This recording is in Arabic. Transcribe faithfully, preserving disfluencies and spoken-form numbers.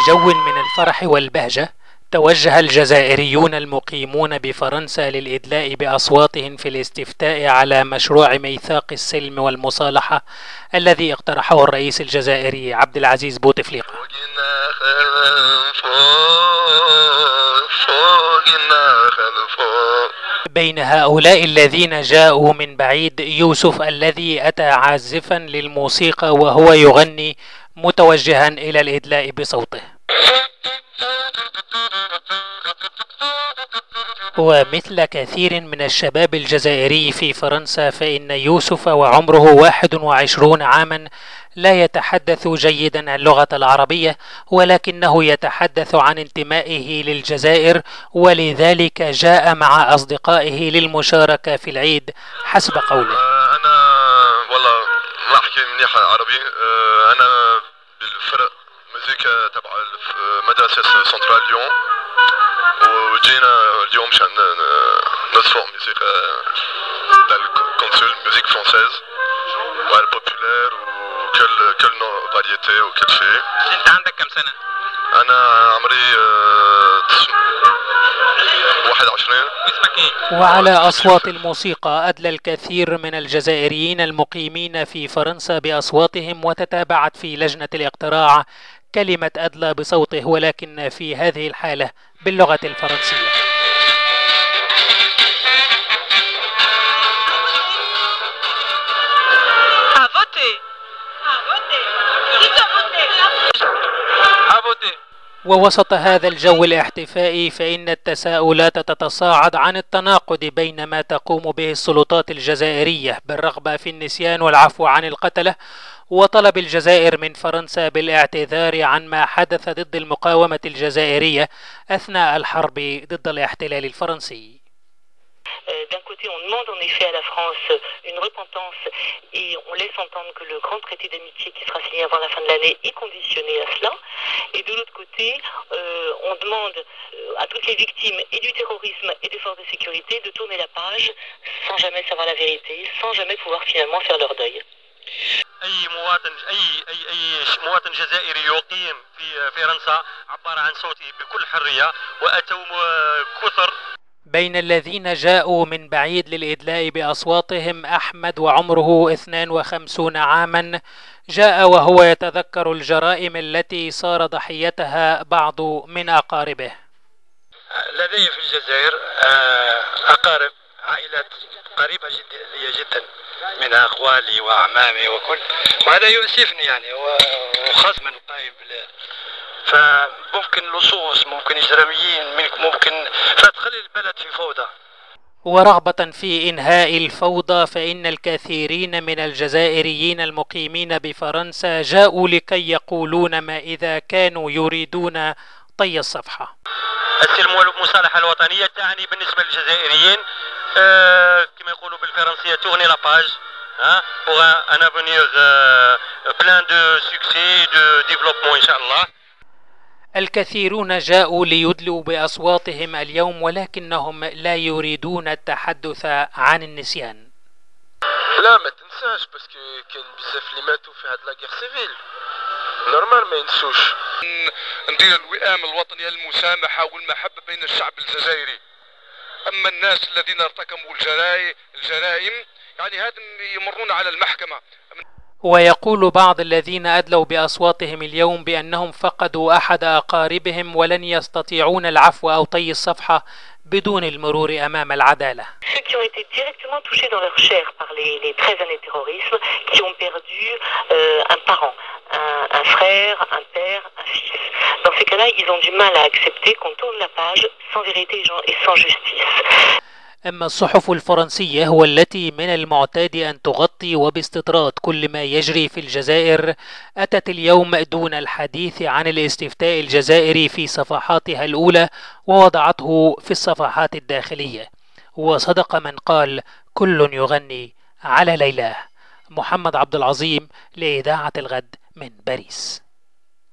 جو من الفرح والبهجة، توجه الجزائريون المقيمون بفرنسا للإدلاء بأصواتهم في الاستفتاء على مشروع ميثاق السلم والمصالحة الذي اقترحه الرئيس الجزائري عبد العزيز بوتفليقة. بين هؤلاء الذين جاءوا من بعيد يوسف الذي أتى عازفا للموسيقى وهو يغني متوجها إلى الإدلاء بصوته. ومثل كثير من الشباب الجزائري في فرنسا فإن يوسف وعمره واحد وعشرون عاما لا يتحدث جيدا اللغة العربية، ولكنه يتحدث عن انتمائه للجزائر، ولذلك جاء مع أصدقائه للمشاركة في العيد حسب قوله. أنا والله ما أحكي منيح عربي. أنا بالفرق مزيكا تبع مدرسة سنترال ليون، وجينا اليوم مشان نصفق موسيقى تاع الكونسول موسيك فرونسيز والبوبولير وكل كل نوع فاريتي وكل شيء. انت عندك كم سنة؟ انا عمري واحد وعشرين. اسمك ايه؟ وعلى أصوات الموسيقى أدلى الكثير من الجزائريين المقيمين في فرنسا بأصواتهم، وتتابعت في لجنة الاقتراع كلمة أدلى بصوته، ولكن في هذه الحالة باللغة الفرنسية. ووسط هذا الجو الاحتفائي فإن التساؤلات تتصاعد عن التناقض بين ما تقوم به السلطات الجزائرية بالرغبة في النسيان والعفو عن القتلة، وطلب الجزائر من فرنسا بالاعتذار عن ما حدث ضد المقاومة الجزائرية أثناء الحرب ضد الاحتلال الفرنسي. D'un côté, on demande en effet à la France une repentance et on laisse entendre que le grand traité d'amitié qui sera signé avant la fin de l'année est conditionné à cela. Et de l'autre côté, euh, on demande à toutes les victimes et du terrorisme et des forces de sécurité de tourner la page sans jamais savoir la vérité, sans jamais pouvoir finalement faire leur deuil. أي مواطن أي أي أي مواطن جزائري يقيم في فرنسا عبر عن صوته بكل حرية، وأتوا كثر. بين الذين جاءوا من بعيد للإدلاء بأصواتهم أحمد وعمره اثنين وخمسين عاما، جاء وهو يتذكر الجرائم التي صار ضحيتها بعض من أقاربه. لدي في الجزائر أقارب، عائلات قريبة لي جدا من أخوالي وأعمامي وكل، وهذا يؤسفني يعني، وخاص من القائم بالله. فممكن لصوص، ممكن إجراميين، ممكن فتخلي البلد في فوضى. ورغبة في إنهاء الفوضى فإن الكثيرين من الجزائريين المقيمين بفرنسا جاءوا لكي يقولون ما إذا كانوا يريدون طي الصفحة. السلم والمصالحة الوطنية تعني بالنسبة للجزائريين آه كما يقولوا بالفرنسية تغني لاباج، ها pour un avenir plein de succès de développement إن شاء الله. الكثيرون جاءوا ليدلوا بأصواتهم اليوم، ولكنهم لا يريدون التحدث عن النسيان. لا ما تنساش باسكو كاين بزاف اللي ماتوا في هاد لاغير سيفيل، نورمال ما ينسوش. ندير الوئام الوطني المسامحة والمحبة بين الشعب الجزائري. أما الناس الذين ارتكبوا الجرائم يعني هذا يمرون على المحكمة. ويقول بعض الذين أدلوا بأصواتهم اليوم بأنهم فقدوا أحد أقاربهم ولن يستطيعون العفو أو طي الصفحة بدون المرور أمام العدالة. Ceux qui ont été directement touchés dans leur chair par les, les treize années de terrorisme, qui ont perdu euh, un parent, un, un frère, un père, un fils. Dans ces cas-là, ils ont du mal à accepter qu'on tourne la page sans vérité et sans justice. أما الصحف الفرنسية والتي من المعتاد أن تغطي وباستطراد كل ما يجري في الجزائر، أتت اليوم دون الحديث عن الاستفتاء الجزائري في صفحاتها الأولى ووضعته في الصفحات الداخلية. وصدق من قال كل يغني على ليلاه. محمد عبد العظيم لإذاعة الغد من باريس.